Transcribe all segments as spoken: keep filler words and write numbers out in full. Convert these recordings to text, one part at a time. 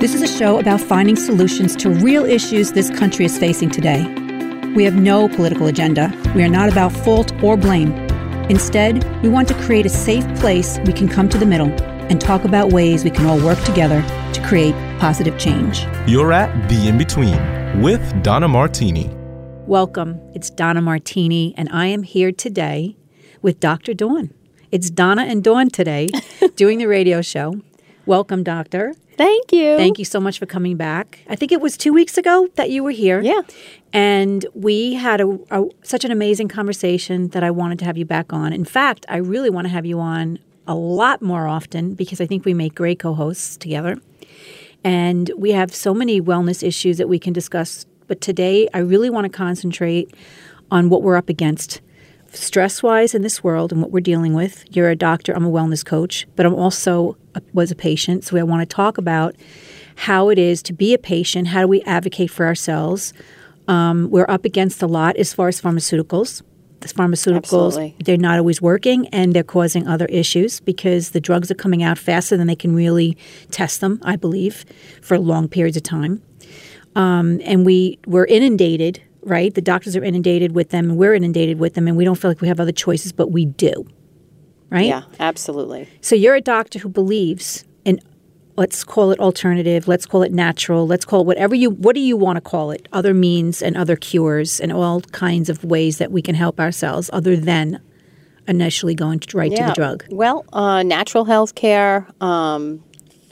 This is a show about finding solutions to real issues this country is facing today. We have no political agenda. We are not about fault or blame. Instead, we want to create a safe place we can come to the middle and talk about ways we can all work together to create positive change. You're at The In-Between with Donna Martini. Welcome. It's Donna Martini, and I am here today with Doctor Dawn. It's Donna and Dawn today doing the radio show. Welcome, Doctor. Thank you. Thank you so much for coming back. I think it was two weeks ago that you were here. Yeah. And we had a, a such an amazing conversation that I wanted to have you back on. In fact, I really want to have you on a lot more often because I think we make great co-hosts together. And we have so many wellness issues that we can discuss. But today, I really want to concentrate on what we're up against stress-wise in this world and what we're dealing with. You're a doctor. I'm a wellness coach. But I'm also a, was a patient. So I want to talk about how it is to be a patient. How do we advocate for ourselves? Um, we're up against a lot as far as pharmaceuticals. The pharmaceuticals, Absolutely. They're not always working, and they're causing other issues because the drugs are coming out faster than they can really test them, I believe, for long periods of time. Um, and we, we're inundated, right? The doctors are inundated with them, and we're inundated with them, and we don't feel like we have other choices, but we do, right? Yeah, absolutely. So you're a doctor who believes in, let's call it alternative, let's call it natural, let's call it whatever you, what do you want to call it? Other means and other cures and all kinds of ways that we can help ourselves other than initially going to, right yeah. to the drug. Well, uh, natural health care, um,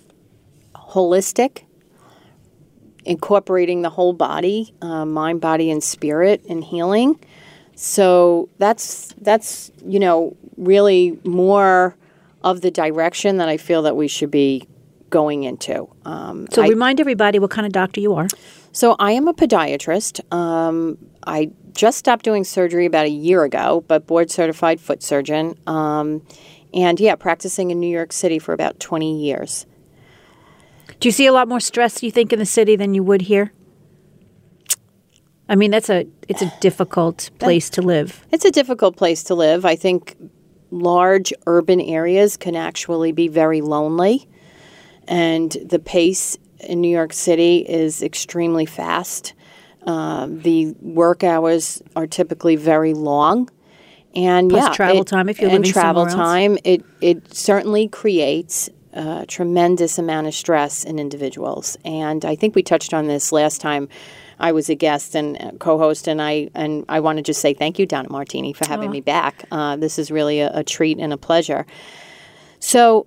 holistic, incorporating the whole body, uh, mind, body, and spirit, and healing. So that's, that's you know, really more of the direction that I feel that we should be going into. Um, so I, remind everybody what kind of doctor you are. So I am a podiatrist. Um, I just stopped doing surgery about a year ago, but board certified foot surgeon. Um, and yeah, practicing in New York City for about twenty years. Do you see a lot more stress, you think, in the city than you would here? I mean, that's a it's a difficult place to live. It's a difficult place to live. I think large urban areas can actually be very lonely. And the pace in New York City is extremely fast. Uh, the work hours are typically very long. And Plus yeah, travel it, time if you're and living travel somewhere else. time, it, it certainly creates a tremendous amount of stress in individuals. And I think we touched on this last time I was a guest and co-host, and I and I want to just say thank you, Donna Martini, for having Oh. me back. Uh, this is really a, a treat and a pleasure. So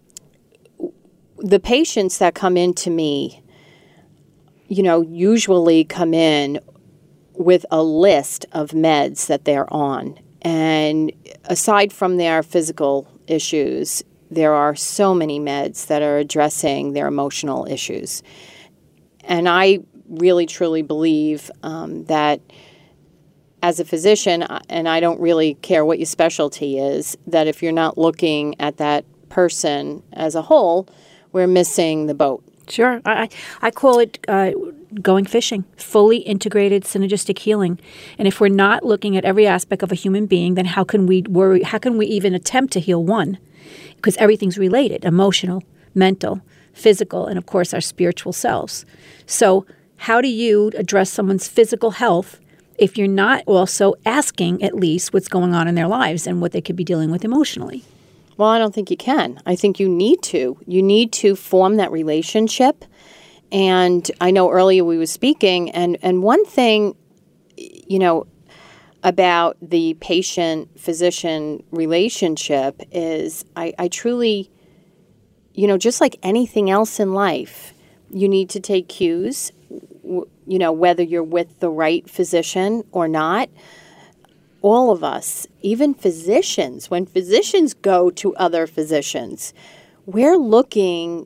the patients that come in to me, you know, usually come in with a list of meds that they're on. And aside from their physical issues, there are so many meds that are addressing their emotional issues. And I really, truly believe um, that as a physician, and I don't really care what your specialty is, that if you're not looking at that person as a whole, we're missing the boat. Sure. I, I call it uh, going fishing, fully integrated synergistic healing. And if we're not looking at every aspect of a human being, then how can we worry? How can we even attempt to heal one? Because everything's related, emotional, mental, physical, and of course our spiritual selves. So how do you address someone's physical health if you're not also asking at least what's going on in their lives and what they could be dealing with emotionally? Well, I don't think you can. I think you need to. You need to form that relationship. And I know earlier we were speaking, and, and one thing, you know, about the patient-physician relationship is I, I truly, you know, just like anything else in life, you need to take cues, w- you know, whether you're with the right physician or not. All of us, even physicians, when physicians go to other physicians, we're looking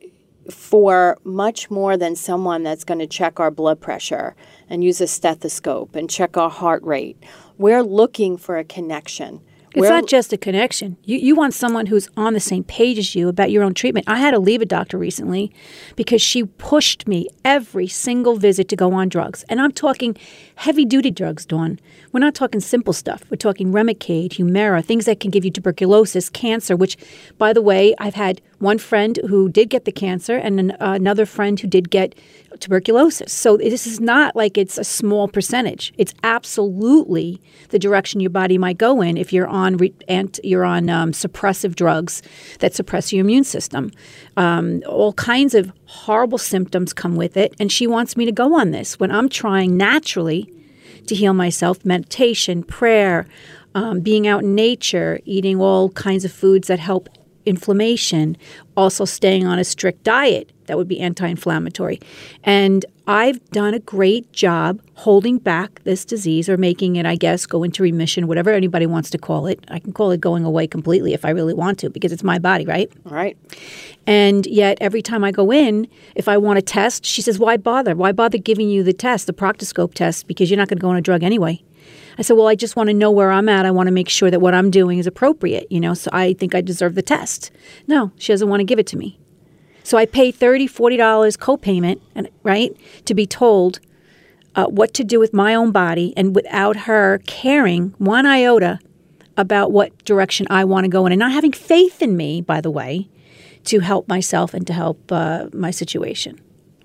for much more than someone that's going to check our blood pressure and use a stethoscope and check our heart rate. We're looking for a connection. It's We're- not just a connection. You you want someone who's on the same page as you about your own treatment. I had to leave a doctor recently because she pushed me every single visit to go on drugs. And I'm talking heavy-duty drugs, Dawn. We're not talking simple stuff. We're talking Remicade, Humira, things that can give you tuberculosis, cancer, which, by the way, I've had one friend who did get the cancer and an, uh, another friend who did get tuberculosis. So this is not like it's a small percentage. It's absolutely the direction your body might go in if you're on re- and you're on um, suppressive drugs that suppress your immune system. Um, all kinds of horrible symptoms come with it, and she wants me to go on this when I'm trying naturally to heal myself. Meditation, prayer, um, being out in nature, eating all kinds of foods that help inflammation, also staying on a strict diet that would be anti-inflammatory. And I've done a great job holding back this disease, or making it, I guess, go into remission, whatever anybody wants to call it. I can call it going away completely if I really want to, because it's my body, right? Right. And yet every time I go in, if I want a test, she says, why bother? Why bother giving you the test, the proctoscope test, because you're not going to go on a drug anyway? I said, well, I just want to know where I'm at. I want to make sure that what I'm doing is appropriate, you know, so I think I deserve the test. No, she doesn't want to give it to me. So I pay thirty dollars, forty dollars copayment, and right, to be told uh, what to do with my own body, and without her caring one iota about what direction I want to go in, and not having faith in me, by the way, to help myself and to help uh, my situation.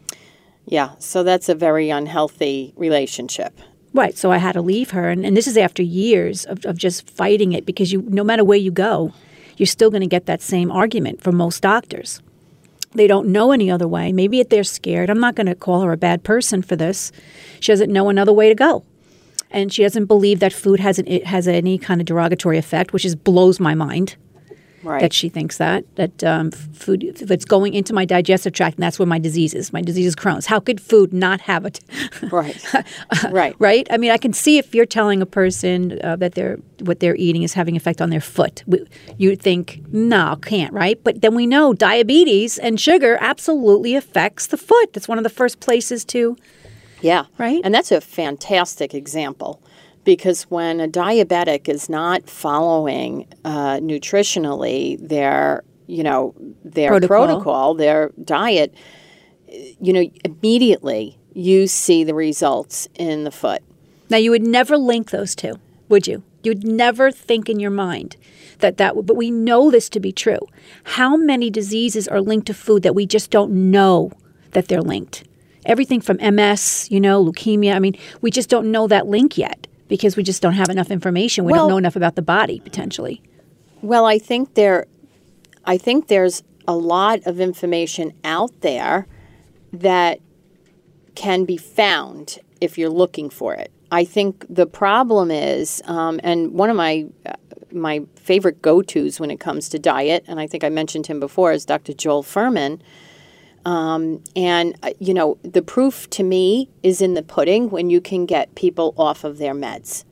Yeah, so that's a very unhealthy relationship. Right. So I had to leave her. And, and this is after years of, of just fighting it, because you, no matter where you go, you're still going to get that same argument from most doctors. They don't know any other way. Maybe they're scared. I'm not going to call her a bad person for this. She doesn't know another way to go. And she doesn't believe that food has an, it has any kind of derogatory effect, which is blows my mind. Right. That she thinks that, that um, food, if it's going into my digestive tract, and that's where my disease is. My disease is Crohn's. How could food not have it? Right. Right. Right? I mean, I can see if you're telling a person uh, that they're what they're eating is having effect on their foot. You think, no, can't, right? But then we know diabetes and sugar absolutely affects the foot. That's one of the first places to... Yeah. Right? And that's a fantastic example. Because when a diabetic is not following uh, nutritionally their, you know, their Protocol. protocol, their diet, you know, immediately you see the results in the foot. Now, you would never link those two, would you? You'd never think in your mind that that would, but we know this to be true. How many diseases are linked to food that we just don't know that they're linked? Everything from M S, you know, leukemia. I mean, we just don't know that link yet, because we just don't have enough information. We Well, don't know enough about the body, potentially. Well, I think there, I think there's a lot of information out there that can be found if you're looking for it. I think the problem is, um, and one of my uh, my favorite go-tos when it comes to diet, and I think I mentioned him before, is Doctor Joel Fuhrman. Um, and, uh, you know, the proof to me is in the pudding when you can get people off of their meds.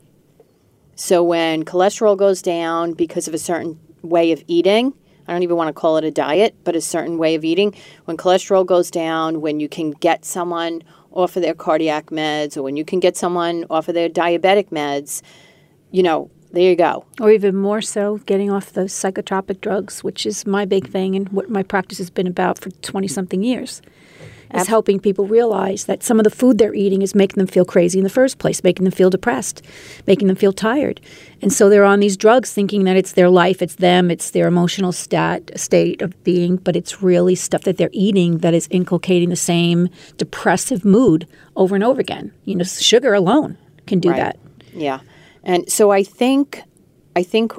So when cholesterol goes down because of a certain way of eating, I don't even want to call it a diet, but a certain way of eating, when cholesterol goes down, when you can get someone off of their cardiac meds, or when you can get someone off of their diabetic meds, you know, there you go. Or even more so, getting off those psychotropic drugs, which is my big thing and what my practice has been about for twenty-something years, is helping people realize that some of the food they're eating is making them feel crazy in the first place, making them feel depressed, making them feel tired. And so they're on these drugs thinking that it's their life, it's them, it's their emotional stat, state of being, but it's really stuff that they're eating that is inculcating the same depressive mood over and over again. You know, sugar alone can do Right. that. Yeah. And so I think, I think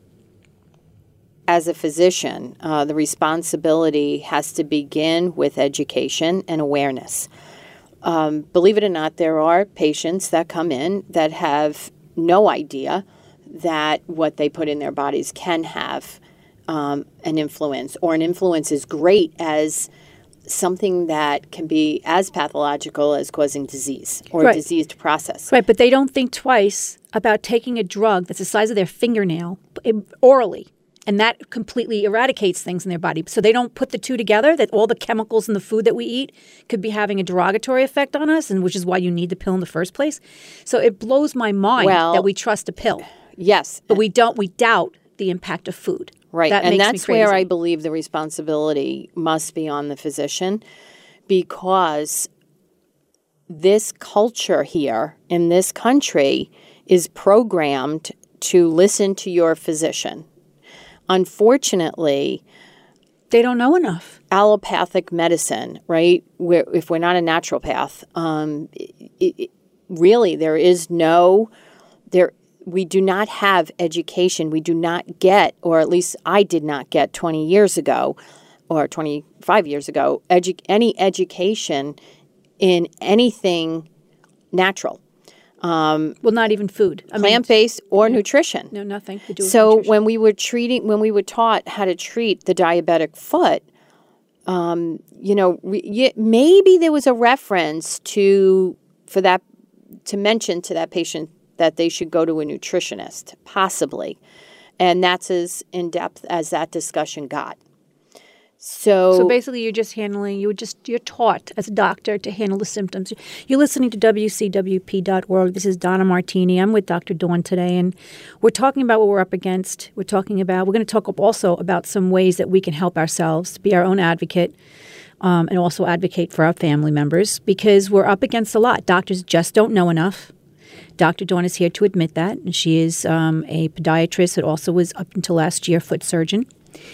as a physician, uh, the responsibility has to begin with education and awareness. Um, believe it or not, there are patients that come in that have no idea that what they put in their bodies can have um, an influence, or an influence is great as something that can be as pathological as causing disease or Right. a diseased process. Right, but they don't think twice about taking a drug that's the size of their fingernail orally, and that completely eradicates things in their body. So they don't put the two together, that all the chemicals in the food that we eat could be having a derogatory effect on us, and which is why you need the pill in the first place. So it blows my mind Well, that we trust a pill. Yes. But we don't, we doubt the impact of food. Right. That and makes that's me crazy. where I believe the responsibility must be on the physician, because this culture here in this country is programmed to listen to your physician. Unfortunately, they don't know enough. Allopathic medicine, right? We're, if we're not a naturopath, um, it, it, really there is no there. We do not have education. We do not get, or at least I did not get twenty years ago, or twenty-five years ago, edu- any education in anything natural. Um, well, not even food. I plant-based mean, or yeah. nutrition. No, nothing to do with so nutrition. when we were treating, when we were taught how to treat the diabetic foot, um, you know, re- maybe there was a reference to for that to mention to that patient that they should go to a nutritionist, possibly, and that's as in depth as that discussion got. So, so basically, you're just handling. You were just you're taught as a doctor to handle the symptoms. You're listening to W C W P dot org. This is Donna Martini. I'm with Doctor Dawn today, and we're talking about what we're up against. We're talking about. We're going to talk also about some ways that we can help ourselves, be our own advocate, um, and also advocate for our family members, because we're up against a lot. Doctors just don't know enough. Doctor Dawn is here to admit that, and she is um, a podiatrist that also was up until last year foot surgeon.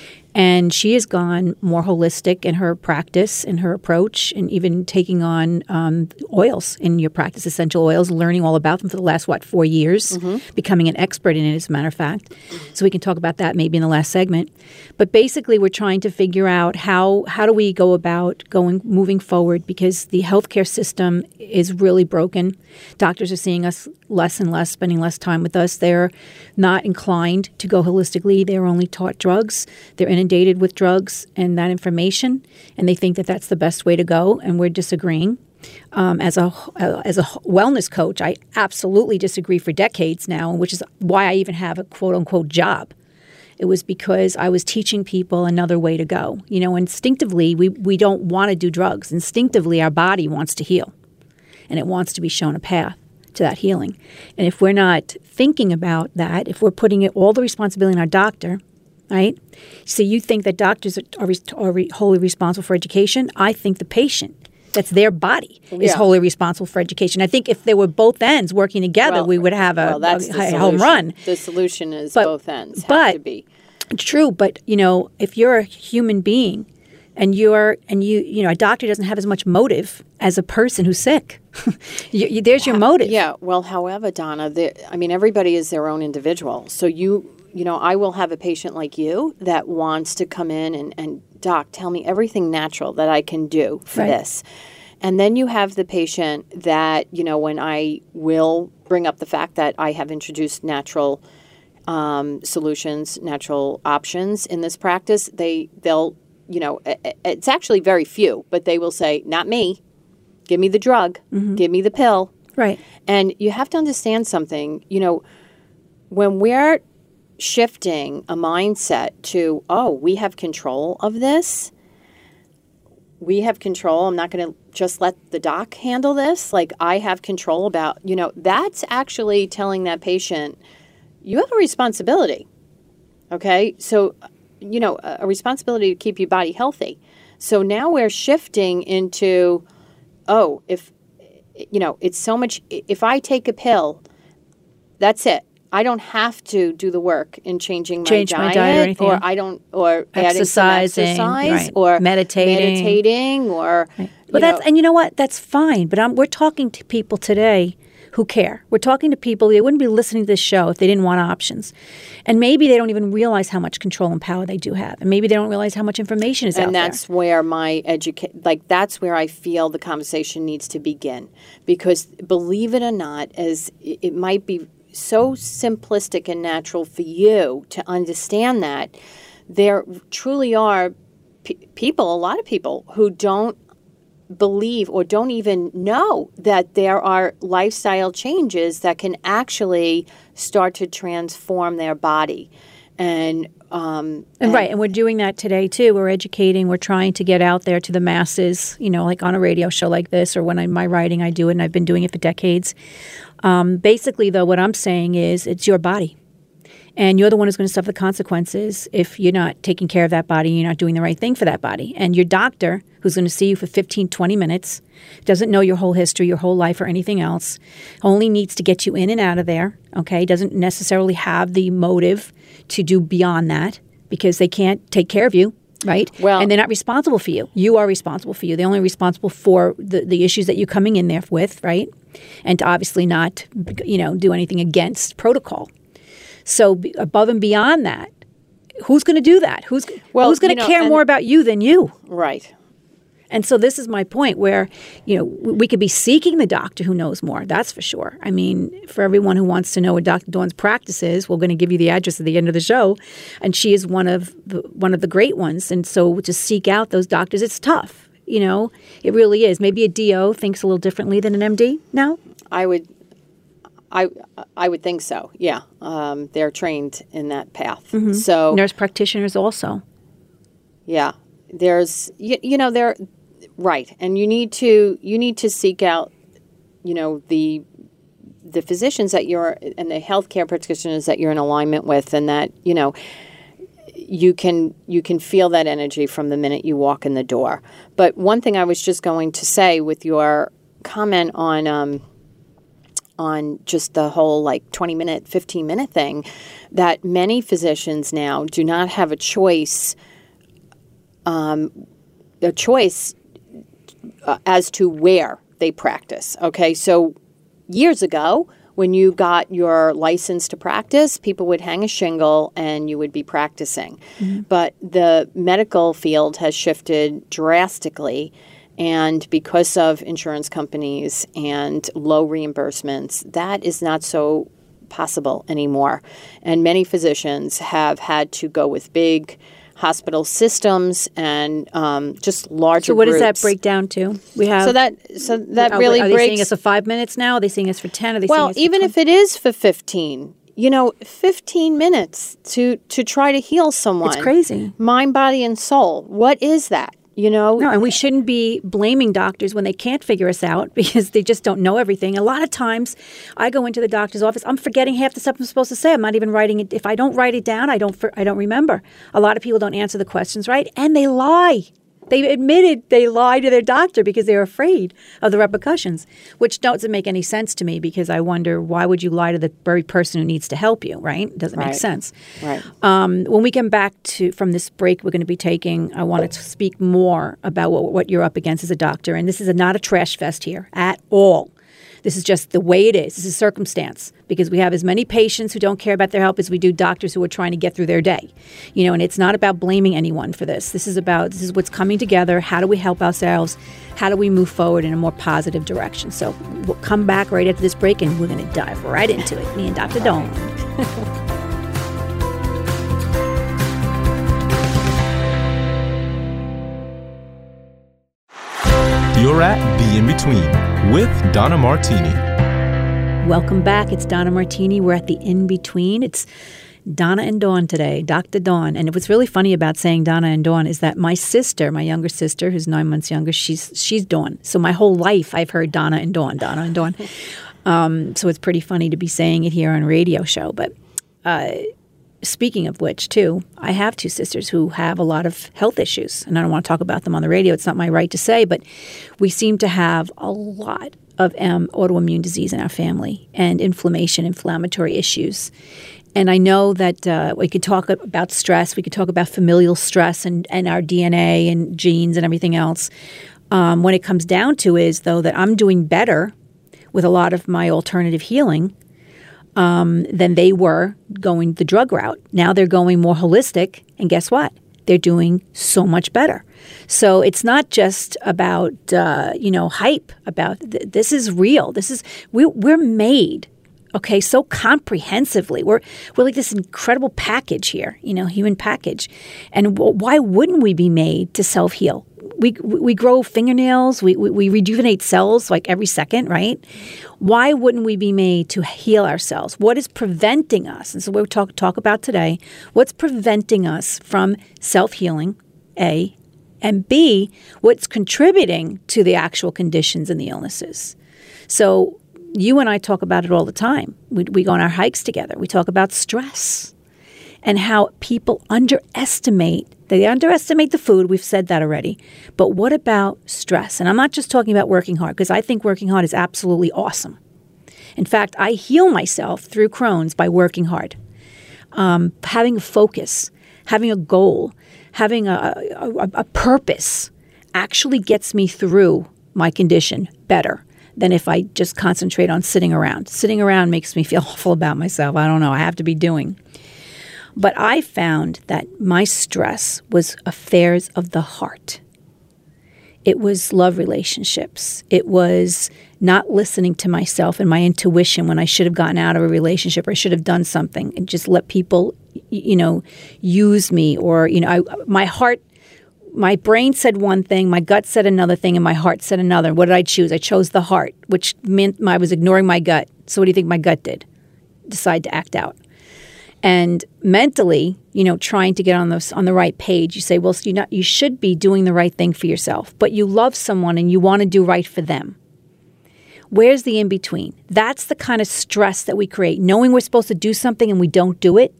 And she has gone more holistic in her practice, in her approach, and even taking on um, oils in your practice, essential oils, learning all about them for the last, what, four years, mm-hmm. becoming an expert in it, as a matter of fact. So we can talk about that maybe in the last segment. But basically, we're trying to figure out how how do we go about going moving forward, because the healthcare system is really broken. Doctors are seeing us less and less, spending less time with us. They're not inclined to go holistically. They're only taught drugs. They're inundated with drugs and that information, and they think that that's the best way to go, and we're disagreeing. Um, as a as a wellness coach, I absolutely disagree for decades now, which is why I even have a quote-unquote job. It was because I was teaching people another way to go. You know, instinctively, we, we don't want to do drugs. Instinctively, our body wants to heal, and it wants to be shown a path to that healing. And if we're not thinking about that, if we're putting it, all the responsibility on our doctor, right? So you think that doctors are, are, are re, wholly responsible for education? I think the patient, that's their body, is yeah. wholly responsible for education. I think if there were both ends working together, well, we would have a, well, that's a, a home run. The solution is but, both ends have but, to be. True, but you know, if you're a human being and you're and you you know, a doctor doesn't have as much motive as a person who's sick. you, you, there's your motive. Yeah. Well, however, Donna, the, I mean, everybody is their own individual. So you you know, I will have a patient like you that wants to come in and, and doc, tell me everything natural that I can do for right. this. And then you have the patient that, you know, when I will bring up the fact that I have introduced natural um, solutions, natural options in this practice, they, they'll, you know, it's actually very few, but they will say, not me. Give me the drug. Mm-hmm. Give me the pill. Right. And you have to understand something, you know, when we're shifting a mindset to, oh, we have control of this. We have control. I'm not going to just let the doc handle this. Like, I have control about, you know, that's actually telling that patient, you have a responsibility. Okay. So, you know, a responsibility to keep your body healthy. So now we're shifting into, oh, if, you know, it's so much, if I take a pill, that's it. I don't have to do the work in changing my Change diet, my diet or anything. or I don't, or Exercising, adding some exercise, right. or meditating, meditating, or. Right. But that's, and you know what? That's fine. But I'm, we're talking to people today who care. We're talking to people, they wouldn't be listening to this show if they didn't want options. And maybe they don't even realize how much control and power they do have. And maybe they don't realize how much information is and out there. And that's where my educate, like that's where I feel the conversation needs to begin. Because believe it or not, as it might be so simplistic and natural for you to understand that, there truly are p- people, a lot of people, who don't believe or don't even know that there are lifestyle changes that can actually start to transform their body. And, um, and, and right, and we're doing that today too. We're educating, we're trying to get out there to the masses, you know, like on a radio show like this, or when I'm my writing, I do it, and I've been doing it for decades. Um, basically, though, what I'm saying is it's your body. And you're the one who's going to suffer the consequences if you're not taking care of that body, you're not doing the right thing for that body. And your doctor, who's going to see you for fifteen, twenty minutes, doesn't know your whole history, your whole life, or anything else, only needs to get you in and out of there, okay? Doesn't necessarily have the motive to do beyond that because they can't take care of you, right? Well, and they're not responsible for you. You are responsible for you. They're only responsible for the, the issues that you're coming in there with, right? And to obviously not, you know, do anything against protocol. So be, above and beyond that, who's going to do that? Who's well, who's going to you know, care more about you than you? Right. And so this is my point where, you know, we could be seeking the doctor who knows more. That's for sure. I mean, for everyone who wants to know what Doctor Dawn's practice is, we're going to give you the address at the end of the show. And she is one of the, one of the great ones. And so to seek out those doctors, it's tough. You know, it really is. Maybe a D O thinks a little differently than an M D now. I would, I, I would think so. Yeah, um, they're trained in that path. Mm-hmm. So nurse practitioners also. Yeah, there's you, you know there, right, and you need to you need to seek out, you know, the the physicians that you're and the healthcare practitioners that you're in alignment with, and that you know. You can you can feel that energy from the minute you walk in the door. But one thing I was just going to say with your comment on um, on just the whole like twenty minute, fifteen minute thing, that many physicians now do not have a choice, um, a choice uh, as to where they practice. Okay, so years ago, when you got your license to practice, people would hang a shingle and you would be practicing. Mm-hmm. But the medical field has shifted drastically. And because of insurance companies and low reimbursements, that is not so possible anymore. And many physicians have had to go with big hospital systems and um, just larger So what groups. does that break down to? We have so that so that are, really are they breaks. seeing us for five minutes now? Are they seeing us for ten? Are they well, seeing us even for if it is for fifteen, you know, fifteen minutes to to try to heal someone. It's crazy. Mind, body, and soul. What is that? You know, no, and we shouldn't be blaming doctors when they can't figure us out because they just don't know everything. A lot of times I go into the doctor's office, I'm forgetting half the stuff I'm supposed to say. I'm not even writing it. If I don't write it down, I don't I don't remember. A lot of people don't answer the questions right, and they lie. They admitted they lie to their doctor because they're afraid of the repercussions, which doesn't make any sense to me because I wonder, why would you lie to the very person who needs to help you, right? It doesn't right. make sense. Right. Um, when we come back to from this break we're going to be taking, I wanted to speak more about what, what you're up against as a doctor. And this is a, not a trash fest here at all. This is just the way it is. This is circumstance because we have as many patients who don't care about their health as we do doctors who are trying to get through their day. You know, and it's not about blaming anyone for this. This is about, this is what's coming together. How do we help ourselves? How do we move forward in a more positive direction? So we'll come back right after this break and we're going to dive right into it. Me and Doctor Dawn. You're at The In-Between with Donna Martini. Welcome back. It's Donna Martini. We're at The In-Between. It's Donna and Dawn today, Doctor Dawn. And what's really funny about saying Donna and Dawn is that my sister, my younger sister, who's nine months younger, she's she's Dawn. So my whole life I've heard Donna and Dawn, Donna and Dawn. um, so it's pretty funny to be saying it here on a radio show. But uh, speaking of which, too, I have two sisters who have a lot of health issues. And I don't want to talk about them on the radio. It's not my right to say. But we seem to have a lot of um, autoimmune disease in our family and inflammation, inflammatory issues. And I know that uh, we could talk about stress. We could talk about familial stress and, and our D N A and genes and everything else. Um, when it comes down to is, though, that I'm doing better with a lot of my alternative healing um, than they were going the drug route. Now they're going more holistic. And guess what? They're doing so much better. So it's not just about, uh, you know, hype about th- this is real. This is we, we're made. Okay, so comprehensively. We're we're like this incredible package here, you know, human package. And w- why wouldn't we be made to self-heal? We we grow fingernails, we, we we rejuvenate cells like every second, right? Why wouldn't we be made to heal ourselves? What is preventing us? And so we'll talk talk about today, what's preventing us from self-healing, A, and B, what's contributing to the actual conditions and the illnesses. So you and I talk about it all the time. We, we go on our hikes together. We talk about stress. and how people underestimate, they underestimate the food. We've said that already. But what about stress? And I'm not just talking about working hard, because I think working hard is absolutely awesome. In fact, I heal myself through Crohn's by working hard. Um, having a focus, having a goal, having a, a, a purpose actually gets me through my condition better than if I just concentrate on sitting around. Sitting around makes me feel awful about myself. I don't know. I have to be doing. But I found that my stress was affairs of the heart. It was love relationships. It was not listening to myself and my intuition when I should have gotten out of a relationship or I should have done something and just let people, you know, use me. Or, you know, I, my heart, my brain said one thing, my gut said another thing, and my heart said another. What did I choose? I chose the heart, which meant I was ignoring my gut. So what do you think my gut did? Decide to act out. And mentally, you know, trying to get on the, on the right page, you say, well, you not, you should be doing the right thing for yourself, but you love someone and you want to do right for them. Where's the in-between? That's the kind of stress that we create. Knowing we're supposed to do something and we don't do it,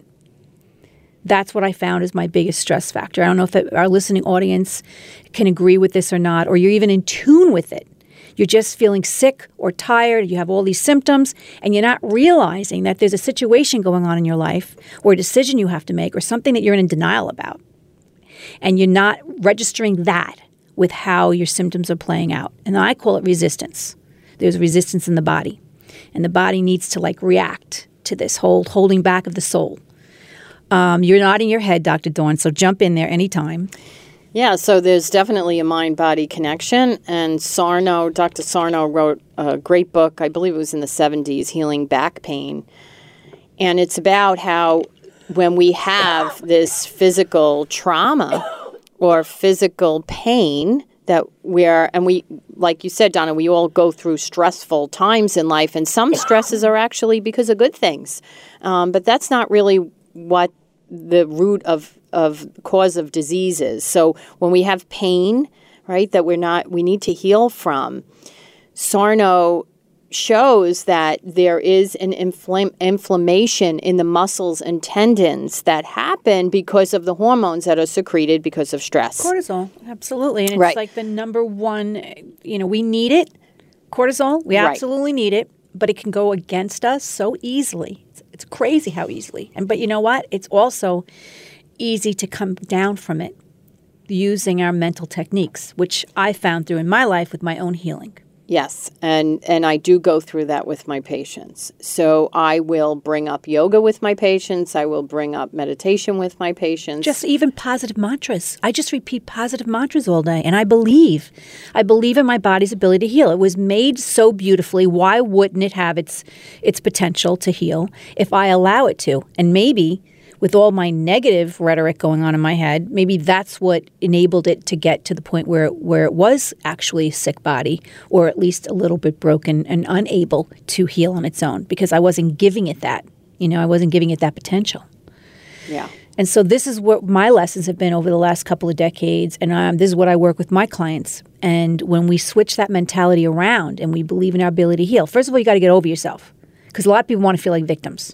that's what I found is my biggest stress factor. I don't know if it, our listening audience can agree with this or not, or you're even in tune with it. You're just feeling sick or tired, you have all these symptoms, and you're not realizing that there's a situation going on in your life or a decision you have to make or something that you're in denial about. And you're not registering that with how your symptoms are playing out. And I call it resistance. There's resistance in the body. And the body needs to like react to this whole holding back of the soul. Um, you're nodding your head, Doctor Dawn, so jump in there anytime. Yeah, so there's definitely a mind-body connection, and Sarno, Doctor Sarno wrote a great book, I believe it was in the seventies, Healing Back Pain, and it's about how when we have this physical trauma or physical pain that we're, and we, like you said, Donna, we all go through stressful times in life, and some stresses are actually because of good things, um, but that's not really what the root of of cause of diseases. So when we have pain, right, that we're not, we need to heal from, Sarno shows that there is an infl- inflammation in the muscles and tendons that happen because of the hormones that are secreted because of stress. Cortisol, absolutely. And it's right. like the number one, you know, we need it. Cortisol, we absolutely right. need it, but it can go against us so easily. It's, it's crazy how easily. And but you know what? It's also easy to come down from it using our mental techniques, which I found through in my life with my own healing. Yes, and, and I do go through that with my patients. So I will bring up yoga with my patients. I will bring up meditation with my patients. Just even positive mantras. I just repeat positive mantras all day, and I believe. I believe in my body's ability to heal. It was made so beautifully. Why wouldn't it have its its potential to heal if I allow it to? And maybe with all my negative rhetoric going on in my head, maybe that's what enabled it to get to the point where, where it was actually a sick body, or at least a little bit broken and unable to heal on its own, because I wasn't giving it that. You know, I wasn't giving it that potential. Yeah. And so this is what my lessons have been over the last couple of decades, and um, this is what I work with my clients. And when we switch that mentality around and we believe in our ability to heal, first of all, you got to get over yourself, because a lot of people want to feel like victims,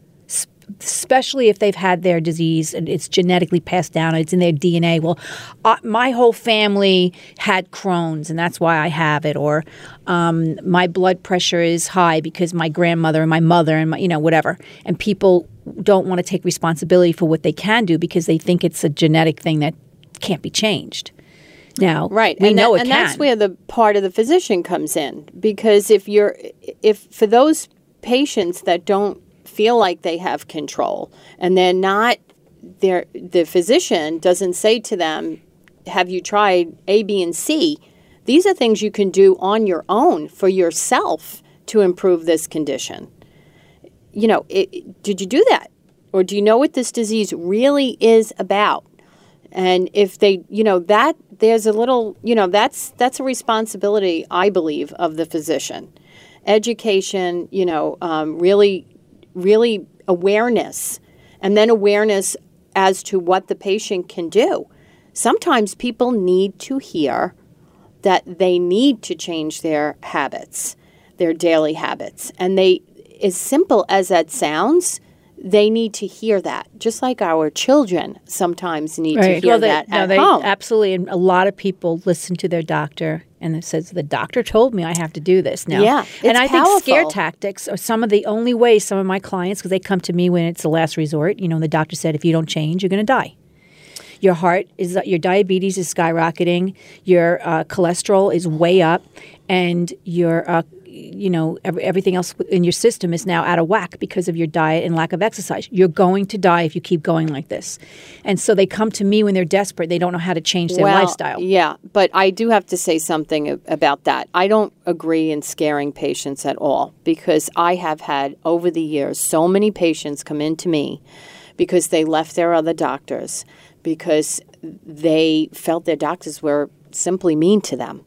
especially if they've had their disease and it's genetically passed down, it's in their D N A. Well, uh, my whole family had Crohn's and that's why I have it. Or um, my blood pressure is high because my grandmother and my mother and my, you know, whatever. And people don't want to take responsibility for what they can do because they think it's a genetic thing that can't be changed. Now, right. we and know that, it and can. And that's where the part of the physician comes in. Because if you're, if for those patients that don't feel like they have control and they're not, their the physician doesn't say to them, have you tried A, B, and C? These are things you can do on your own for yourself to improve this condition. You know, it, did you do that? Or do you know what this disease really is about? And if they, you know, that there's a little, you know, that's that's a responsibility, I believe, of the physician. Education, you know, um, really really awareness, and then awareness as to what the patient can do. Sometimes people need to hear that they need to change their habits, their daily habits. And they, as simple as that sounds, they need to hear that, just like our children sometimes need Right. to hear Well, they, that no, at they, home. Absolutely. And a lot of people listen to their doctor and it says, the doctor told me I have to do this now. Yeah, and it's I think scare powerful. tactics are some of the only ways some of my clients, because they come to me when it's the last resort, you know, the doctor said, if you don't change, you're going to die. Your heart is, your diabetes is skyrocketing, your uh, cholesterol is way up, and your, uh, you know, every, everything else in your system is now out of whack because of your diet and lack of exercise. You're going to die if you keep going like this. And so they come to me when they're desperate. They don't know how to change their well, lifestyle. Yeah, but I do have to say something a- about that. I don't agree in scaring patients at all, because I have had over the years so many patients come in to me because they left their other doctors because they felt their doctors were simply mean to them.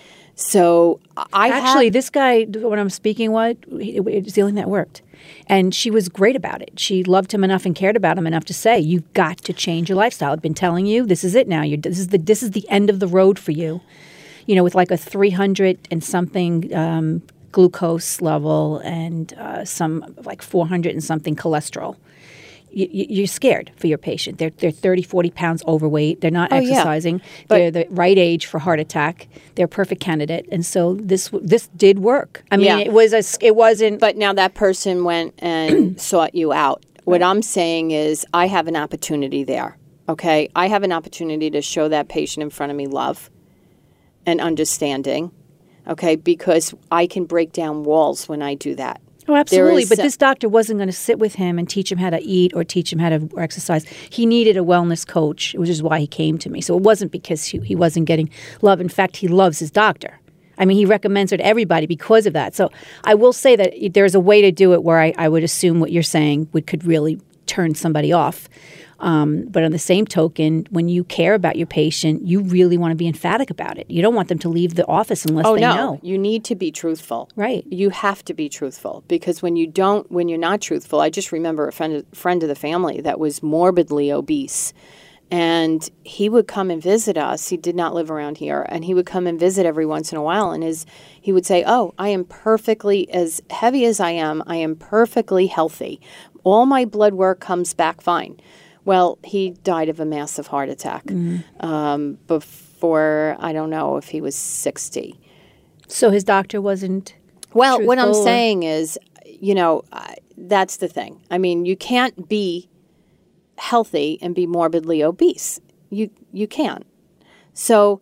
So I Actually, have, this guy, when I'm speaking, what it was the only thing that worked, and she was great about it. She loved him enough and cared about him enough to say, "You've got to change your lifestyle. I've been telling you, this is it now. You're, this is the this is the end of the road for you." You know, with like a three hundred and something um, glucose level and uh, some like four hundred and something cholesterol. You, you're scared for your patient. They're they're thirty, forty pounds overweight. They're not Oh, yeah. exercising. But- They're the right age for heart attack. They're a perfect candidate. And so this this did work. I mean, Yeah. it was a s- it wasn't. but now that person went and sought you out. What I'm saying is I have an opportunity there, okay? I have an opportunity to show that patient in front of me love and understanding, okay? Because I can break down walls when I do that. Oh, absolutely. is But a- this doctor wasn't going to sit with him and teach him how to eat or teach him how to exercise. He needed a wellness coach, which is why he came to me. So it wasn't because he, he wasn't getting love. In fact, he loves his doctor. I mean, he recommends her to everybody because of that. So I will say that there's a way to do it where I, I would assume what you're saying would could really turn somebody off. Um, but on the same token, when you care about your patient, you really want to be emphatic about it. You don't want them to leave the office unless Oh, they no. know. You need to be truthful. Right. You have to be truthful, because when you don't, when you're not truthful, I just remember a friend, friend of the family that was morbidly obese. And he would come and visit us. He did not live around here. And he would come and visit every once in a while. And his, he would say, oh, I am perfectly, as heavy as I am, I am perfectly healthy. All my blood work comes back fine. Well, he died of a massive heart attack um, before, I don't know if he was sixty. So his doctor wasn't. Well, what I'm truthful or- saying is, you know, I- that's the thing. I mean, you can't be healthy and be morbidly obese. You you can't. So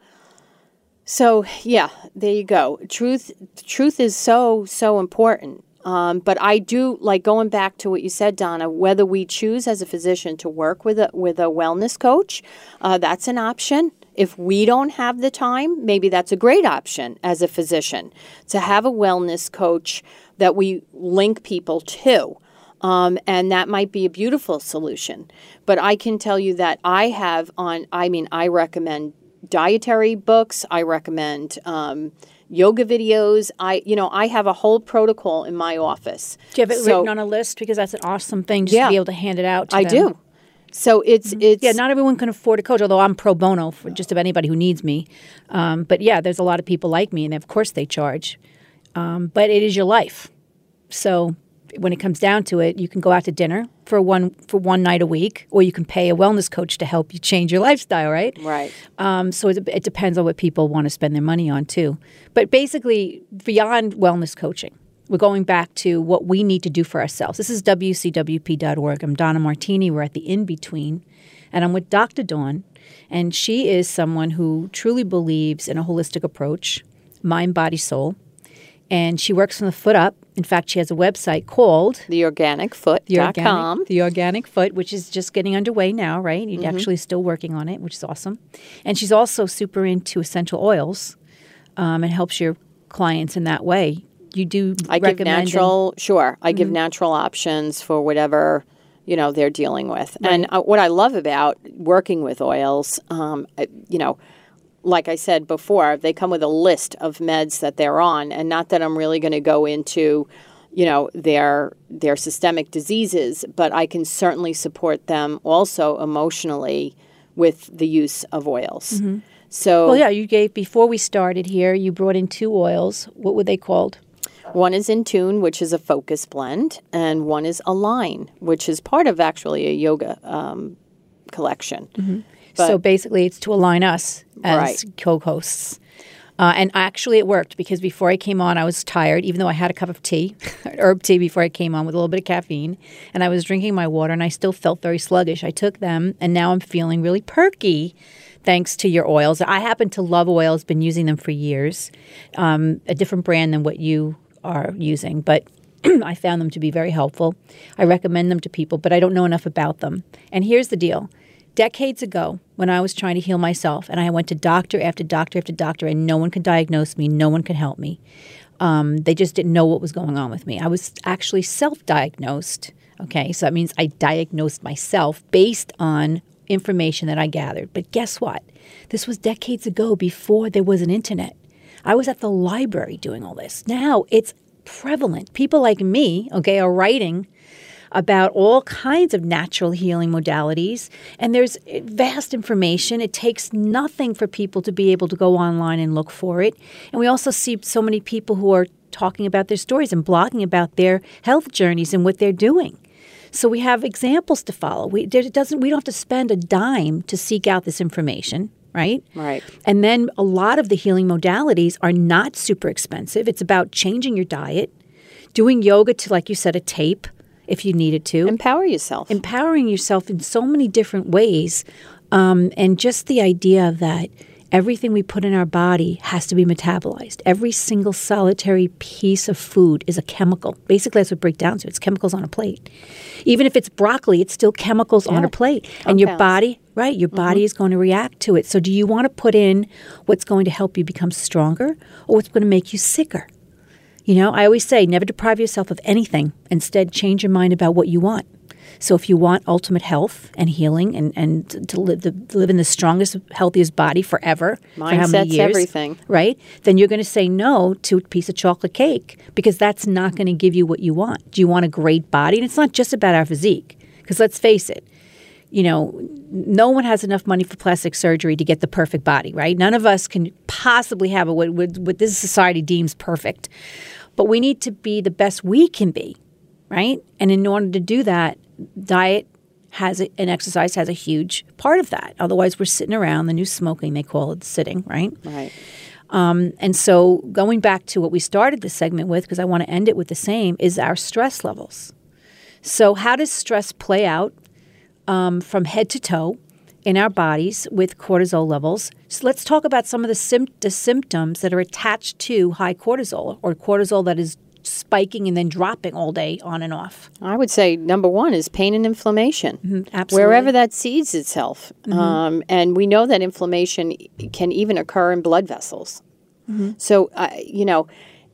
so yeah, there you go. Truth truth is so so important. Um, but I do like going back to what you said, Donna. Whether we choose as a physician to work with a with a wellness coach, uh, that's an option. If we don't have the time, maybe that's a great option as a physician to have a wellness coach that we link people to. Um, and that might be a beautiful solution. But I can tell you that I have on, I mean, I recommend dietary books. I recommend um, yoga videos. I, you know, I have a whole protocol in my office. Do you have it So- written on a list? Because that's an awesome thing just Yeah. to be able to hand it out to I them. do. So it's, it's, Yeah, not everyone can afford a coach, although I'm pro bono for just about anybody who needs me. Um, but yeah, there's a lot of people like me, and of course they charge. Um, but it is your life. So when it comes down to it, you can go out to dinner for one for one night a week, or you can pay a wellness coach to help you change your lifestyle, right? right. Um, so it, it depends on what people want to spend their money on too. But basically, beyond wellness coaching, we're going back to what we need to do for ourselves. This is W C W P dot org. I'm Donna Martini. We're at the In-Between. And I'm with Doctor Dawn. And she is someone who truly believes in a holistic approach, mind, body, soul. And she works from the foot up. In fact, she has a website called the organic foot dot com. Organic, the Organic Foot, which is just getting underway now, right? You're mm-hmm. actually still working on it, which is awesome. And she's also super into essential oils um, and helps your clients in that way. You do I give recommend natural, sure. I mm-hmm. give natural options for whatever, you know, they're dealing with. Right. And uh, what I love about working with oils, um, you know, like I said before, they come with a list of meds that they're on, and not that I'm really going to go into, you know, their their systemic diseases, but I can certainly support them also emotionally with the use of oils. Mm-hmm. So, well, yeah, you gave before we started here. You brought in two oils. What were they called? One is In Tune, which is a focus blend, and one is Align, which is part of actually a yoga um, collection. Mm-hmm. So basically, it's to align us as Right. co-hosts. Uh, and actually, it worked because before I came on, I was tired, even though I had a cup of tea, herb tea before I came on with a little bit of caffeine. And I was drinking my water, and I still felt very sluggish. I took them, and now I'm feeling really perky thanks to your oils. I happen to love oils, been using them for years, um, a different brand than what you are using. But I found them to be very helpful. I recommend them to people, but I don't know enough about them. And here's the deal. Decades ago, when I was trying to heal myself, and I went to doctor after doctor after doctor, and no one could diagnose me, no one could help me. Um, they just didn't know what was going on with me. I was actually self-diagnosed. Okay, so that means I diagnosed myself based on information that I gathered. But guess what? This was decades ago, before there was an internet. I was at the library doing all this. Now it's prevalent. People like me, okay, are writing about all kinds of natural healing modalities. And there's vast information. It takes nothing for people to be able to go online and look for it. And we also see so many people who are talking about their stories and blogging about their health journeys and what they're doing. So we have exampple to follow. We, there doesn't, we don't have to spend a dime to seek out this information, right? Right. And then a lot of the healing modalities are not super expensive. It's about changing your diet, doing yoga to, like you said, a tape, if you needed to. Empower yourself. Empowering yourself in so many different ways. Um, and just the idea that everything we put in our body has to be metabolized. Every single solitary piece of food is a chemical. Basically, that's what it breaks down to. It's chemicals on a plate. Even if it's broccoli, it's still chemicals Yeah. on a plate. And your body, right, your body mm-hmm. is going to react to it. So do you want to put in what's going to help you become stronger or what's going to make you sicker? You know, I always say, never deprive yourself of anything. Instead, change your mind about what you want. So if you want ultimate health and healing and, and to live, the, live in the strongest, healthiest body forever, for how many Mindset's years, everything. right? Then you're going to say no to a piece of chocolate cake because that's not going to give you what you want. Do you want a great body? And it's not just about our physique because let's face it, you know, no one has enough money for plastic surgery to get the perfect body, right? None of us can possibly have a, what, what, what this society deems perfect. But we need to be the best we can be, right? And in order to do that, diet has a, and exercise has a huge part of that. Otherwise, we're sitting around, the new smoking, they call it sitting, right? Right. Um, and so going back to what we started this segment with, because I want to end it with the same, is our stress levels. So how does stress play out um, from head to toe in our bodies with cortisol levels? So let's talk about some of the, sim- the symptoms that are attached to high cortisol or cortisol that is spiking and then dropping all day on and off. I would say number one is pain and inflammation. Mm-hmm, absolutely. Wherever that seeds itself. Mm-hmm. Um, and we know that inflammation can even occur in blood vessels. Mm-hmm. So, uh, you know,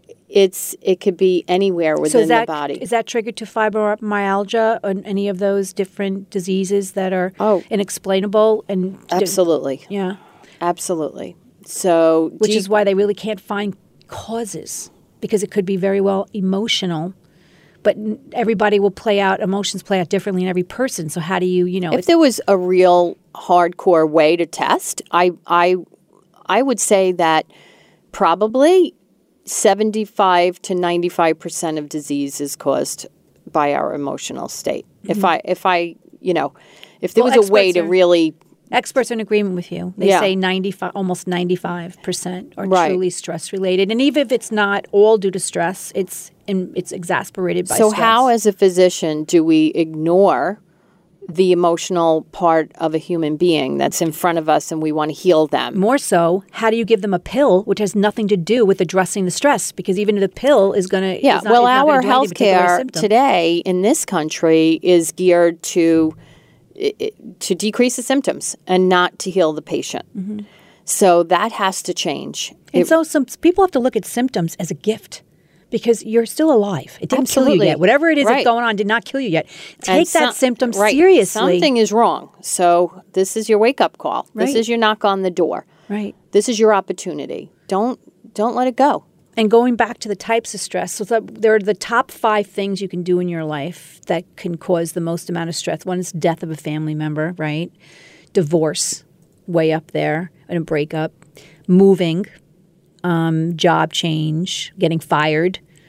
it's it could be anywhere within so is that, the body. Is that triggered to fibromyalgia or any of those different diseases that are Oh. inexplainable? And Absolutely. Yeah. Absolutely. So, Which do is you- why they really can't find causes. Because it could be very well emotional, but n- everybody will play out, emotions play out differently in every person. So how do you, you know, if it's, there was a real hardcore way to test, I I I would say that probably seventy-five to ninety-five percent of disease is caused by our emotional state. Mm-hmm. If I if I, you know, if there Well, was a way to experts are- really experts are in agreement with you. They Yeah. say ninety-five, almost ninety-five percent are Right. truly stress related. And even if it's not all due to stress, it's in, it's exasperated by So stress. how, as a physician, do we ignore the emotional part of a human being that's in front of us and we want to heal them? More so, how do you give them a pill which has nothing to do with addressing the stress? Because even the pill is going to Yeah, is not, well, is not our gonna do anything but take away healthcare symptoms. today in this country is geared to i- i- to decrease the symptoms and not to heal the patient. Mm-hmm. So that has to change. And It- so some people have to look at symptoms as a gift because you're still alive. It didn't kill Absolutely. you yet. Whatever it is Right. that's going on did not kill you yet. and Take that some- symptom right, seriously. Something is wrong. So this is your wake up call. This Right. is your knock on the door. Right. This is your opportunity. Don't don't let it go. And going back to the types of stress, so that there are the top five things you can do in your life that can cause the most amount of stress. One is death of a family member, right? Divorce, way up there, and a breakup. Moving, um, job change, getting fired,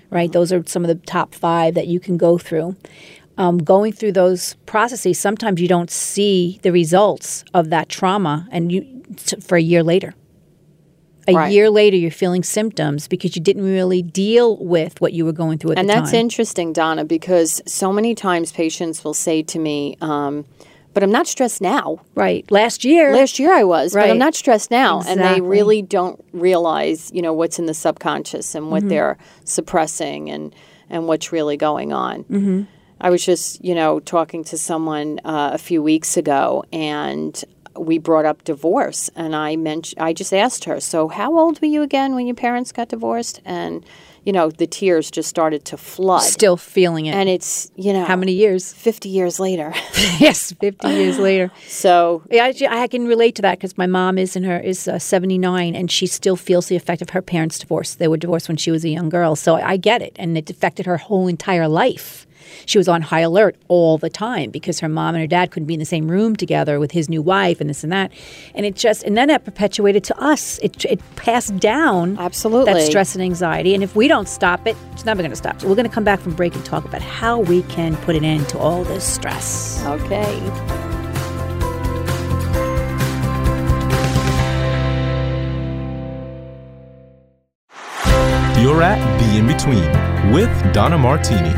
right? Those are some of the top five that you can go through. Um, going through those processes, sometimes you don't see the results of that trauma and you t- for a year later. A Right. year later, you're feeling symptoms because you didn't really deal with what you were going through at And the time. that's interesting, Donna, because so many times patients will say to me, um, but I'm not stressed now. Right. Last year. Last year I was, but Right. I'm not stressed now. And they Exactly. really don't realize, you know, what's in the subconscious and what Mm-hmm. they're suppressing and, and what's really going on. Mm-hmm. I was just, you know, talking to someone uh, a few weeks ago, and we brought up divorce, and I mentioned, I just asked her, so how old were you again when your parents got divorced? And, you know, the tears just started to flood. Still feeling it. And it's, you know, How many years? fifty years later. Yes, fifty years later. So, Yeah, I, I can relate to that because my mom is in her is uh, seventy-nine, and she still feels the effect of her parents' divorce. They were divorced when she was a young girl, so I get it, and it affected her whole entire life. She was on high alert all the time because her mom and her dad couldn't be in the same room together with his new wife and this and that, and it just and then that perpetuated to us. It it passed down Absolutely. that stress and anxiety, and if we don't stop it, it's never going to stop. So we're going to come back from break and talk about how we can put an end to all this stress. okay. You're at The In-Between with Donna Martini.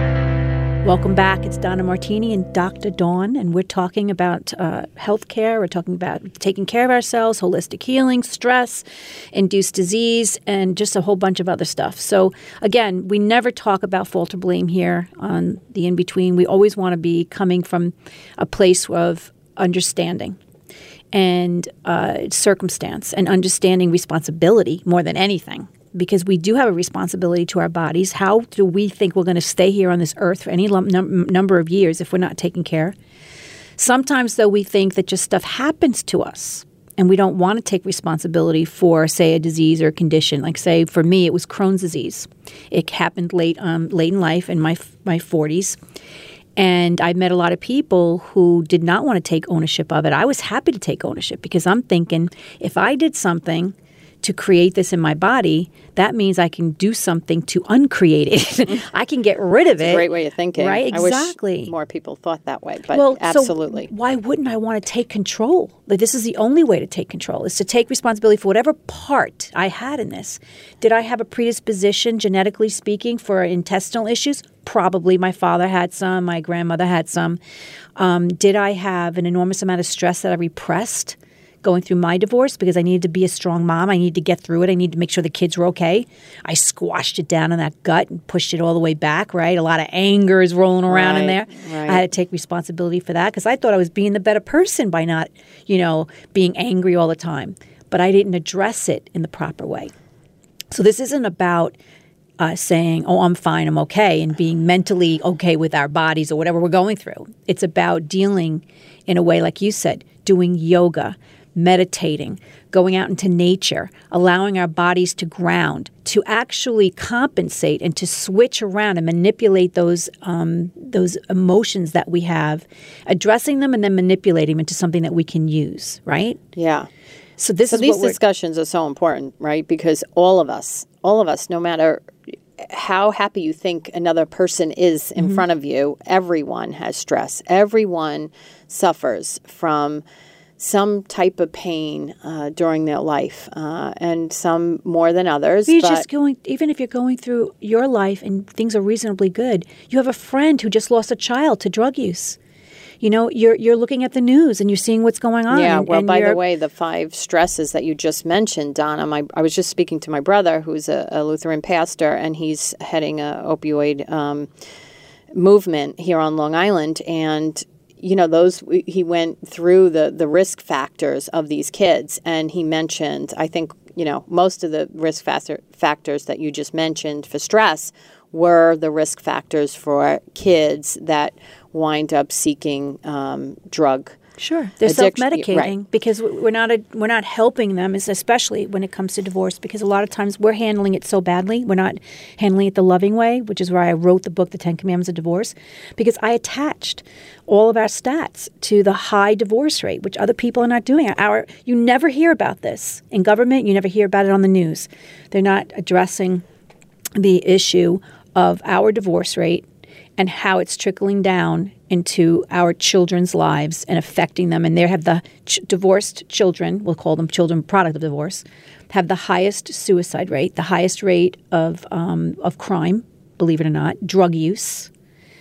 Welcome back. It's Donna Martini and Doctor Dawn, and we're talking about uh, healthcare. We're talking about taking care of ourselves, holistic healing, stress, induced disease, and just a whole bunch of other stuff. So, again, we never talk about fault or blame here on The In-Between. We always want to be coming from a place of understanding and uh, circumstance and understanding responsibility more than anything. Because we do have a responsibility to our bodies. How do we think we're going to stay here on this earth for any lum- num- number of years if we're not taking care? Sometimes, though, we think that just stuff happens to us and we don't want to take responsibility for, say, a disease or a condition. Like, say, for me, it was Crohn's disease. It happened late um, late in life, in my my forties. And I met a lot of people who did not want to take ownership of it. I was happy to take ownership because I'm thinking if I did something to create this in my body, that means I can do something to uncreate it. I can get rid of it. Great way of thinking. Right, I exactly. wish more people thought that way, but Well, absolutely. So why wouldn't I want to take control? Like, this is the only way to take control, is to take responsibility for whatever part I had in this. Did I have a predisposition, genetically speaking, for intestinal issues? Probably. My father had some. My grandmother had some. Um, did I have an enormous amount of stress that I repressed going through my divorce because I needed to be a strong mom? I needed to get through it. I needed to make sure the kids were okay. I squashed it down in that gut and pushed it all the way back, right? A lot of anger is rolling around in there. Right, right. I had to take responsibility for that because I thought I was being the better person by not, you know, being angry all the time. But I didn't address it in the proper way. So this isn't about uh, saying, oh, I'm fine, I'm okay, and being mentally okay with our bodies or whatever we're going through. It's about dealing in a way, like you said, doing yoga, meditating, going out into nature, allowing our bodies to ground, to actually compensate and to switch around and manipulate those um, those emotions that we have, addressing them and then manipulating them into something that we can use, right? Yeah. So this So is these what we're, discussions are so important, right? Because all of us, all of us, no matter how happy you think another person is in Mm-hmm. front of you, everyone has stress. Everyone suffers from some type of pain uh, during their life, uh, and some more than others. You're but just going, even if you're going through your life and things are reasonably good, you have a friend who just lost a child to drug use. You know, you're you're looking at the news and you're seeing what's going on. Yeah, and, well, and by the you're- way, the five stresses that you just mentioned, Donna, my, I was just speaking to my brother, who's a, a Lutheran pastor, and he's heading a opioid um, movement here on Long Island. And, you know, those he went through the, the risk factors of these kids, and he mentioned, I think, you know, most of the risk factor, factors that you just mentioned for stress were the risk factors for kids that wind up seeking um, drug. Sure, they're Addiction, self-medicating right. because we're not a, we're not helping them, especially when it comes to divorce. Because a lot of times we're handling it so badly, we're not handling it the loving way, which is why I wrote the book, The Ten Commandments of Divorce, because I attached all of our stats to the high divorce rate, which other people are not doing. Our you never hear about this in government. You never hear about it on the news. They're not addressing the issue of our divorce rate and how it's trickling down into our children's lives and affecting them. And they have the ch- divorced children, we'll call them children product of divorce, have the highest suicide rate, the highest rate of um, of crime, believe it or not, drug use,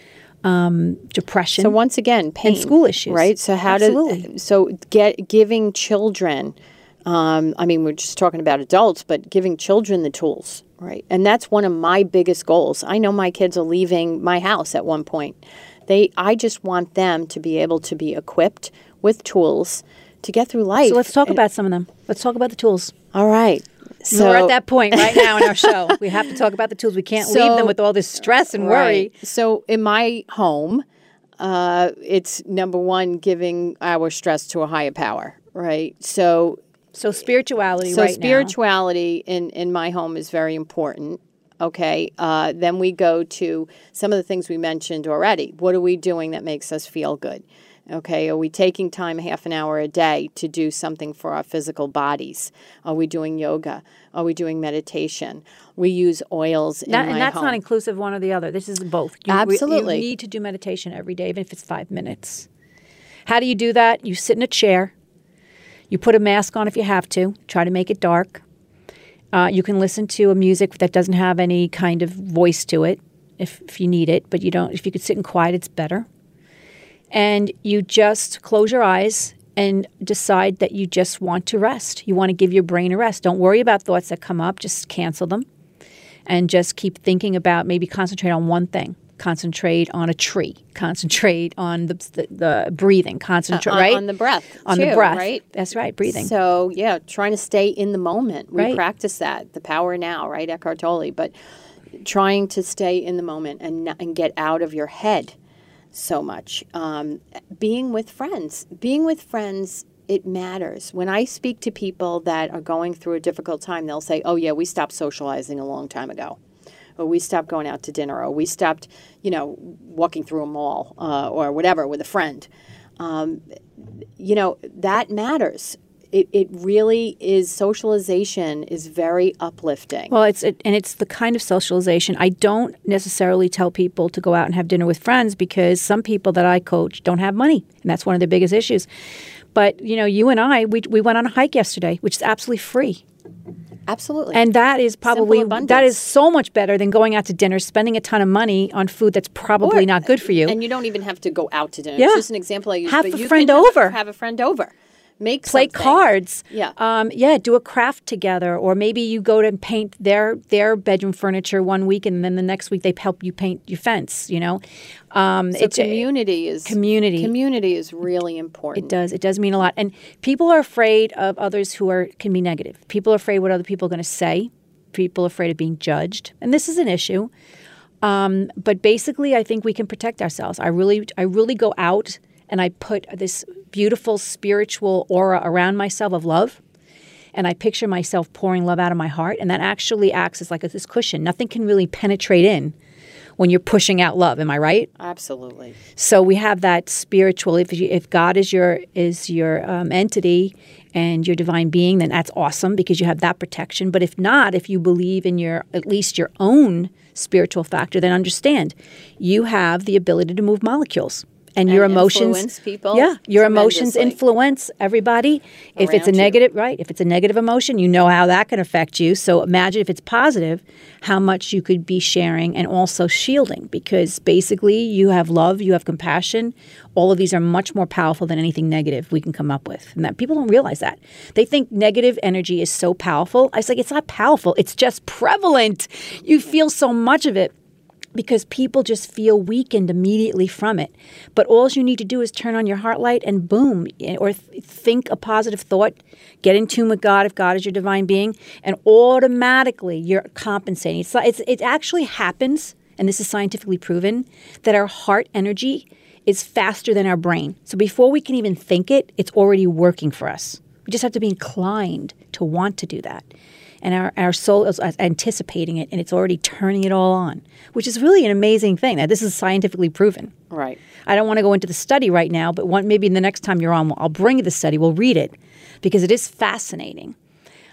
um, depression. So once again, pain. And school issues. Right? So how Absolutely. to, so get, giving children, um, I mean, we're just talking about adults, but giving children the tools, right? And that's one of my biggest goals. I know my kids are leaving my house at one point. They, I just want them to be able to be equipped with tools to get through life. So let's talk And- about some of them. Let's talk about the tools. All right. So We're at that point right now in our show. We have to talk about the tools. We can't So- leave them with all this stress and worry. Right. So in my home, uh, it's number one, giving our stress to a higher power, right? So So spirituality so right spirituality in, in my home is very important. Okay. Uh, then we go to some of the things we mentioned already. What are we doing that makes us feel good? Okay. Are we taking time half an hour a day to do something for our physical bodies? Are we doing yoga? Are we doing meditation? We use oils in now. my And that's home. not inclusive of one or the other. This is both. You, Absolutely. You need to do meditation every day, even if it's five minutes. How do you do that? You sit in a chair. You put a mask on if you have to. Try to make it dark. Uh, you can listen to a music that doesn't have any kind of voice to it if, if you need it, but you don't. If you could sit in quiet, it's better. And you just close your eyes and decide that you just want to rest. You want to give your brain a rest. Don't worry about thoughts that come up. Just cancel them and just keep thinking about, maybe concentrate on one thing. Concentrate on a tree. Concentrate on the the, the breathing. Concentrate, Uh, on, right? on the breath. On too, the breath. Right? That's right, breathing. So, yeah, trying to stay in the moment. We Right. practice that, the power now, right? Eckhart Tolle. But trying to stay in the moment and, not- and get out of your head so much. Um, being with friends. Being with friends, it matters. When I speak to people that are going through a difficult time, they'll say, oh, yeah, we stopped socializing a long time ago. Or we stopped going out to dinner, or we stopped, you know, walking through a mall, uh, or whatever with a friend. Um, you know, that matters. It, it really is. Socialization is very uplifting. Well, it's it, and it's the kind of socialization. I don't necessarily tell people to go out and have dinner with friends, because some people that I coach don't have money, and that's one of their biggest issues. But you know, you and I, we we went on a hike yesterday, which is absolutely free. Absolutely. And that is probably Simple that is abundance. so much better than going out to dinner, spending a ton of money on food that's probably Or- not good for you. And you don't even have to go out to dinner. Yeah. It's just an example I use. Have but a you friend can have- over. Have a friend over. Make Play something. cards. Yeah. Um, yeah, do a craft together. Or maybe you go to paint their their bedroom furniture one week, and then the next week they help you paint your fence, you know. Um, So it's community is community. Community is really important. It does. It does mean a lot. And people are afraid of others who are can be negative. People are afraid what other people are going to say. People are afraid of being judged. And this is an issue. Um, but basically, I think we can protect ourselves. I really, I really go out and I put this beautiful spiritual aura around myself of love. And I picture myself pouring love out of my heart. And that actually acts as like a, this cushion. Nothing can really penetrate in when you're pushing out love. Am I right? Absolutely. So we have that spiritual. If you, if God is your is your um, entity and your divine being, then that's awesome because you have that protection. But if not, if you believe in your at least your own spiritual factor, then understand you have the ability to move molecules. And, your And emotions, influence people yeah, your emotions tremendously. influence everybody. If it's a Around you. negative, right? If it's a negative emotion, you know how that can affect you. So imagine if it's positive, how much you could be sharing and also shielding. Because basically, you have love, you have compassion. All of these are much more powerful than anything negative we can come up with, and that people don't realize that. They think negative energy is so powerful. I was like, it's not powerful. It's just prevalent. You feel so much of it. Because people just feel weakened immediately from it. But all you need to do is turn on your heart light and boom, or th- think a positive thought, get in tune with God if God is your divine being, and automatically you're compensating. It's, it's, it actually happens, and this is scientifically proven, that our heart energy is faster than our brain. So before we can even think it, it's already working for us. We just have to be inclined to want to do that. And our, our soul is anticipating it, and it's already turning it all on, which is really an amazing thing. Now, this is scientifically proven. Right. I don't want to go into the study right now, but one, maybe the next time you're on, I'll bring you the study. We'll read it because it is fascinating.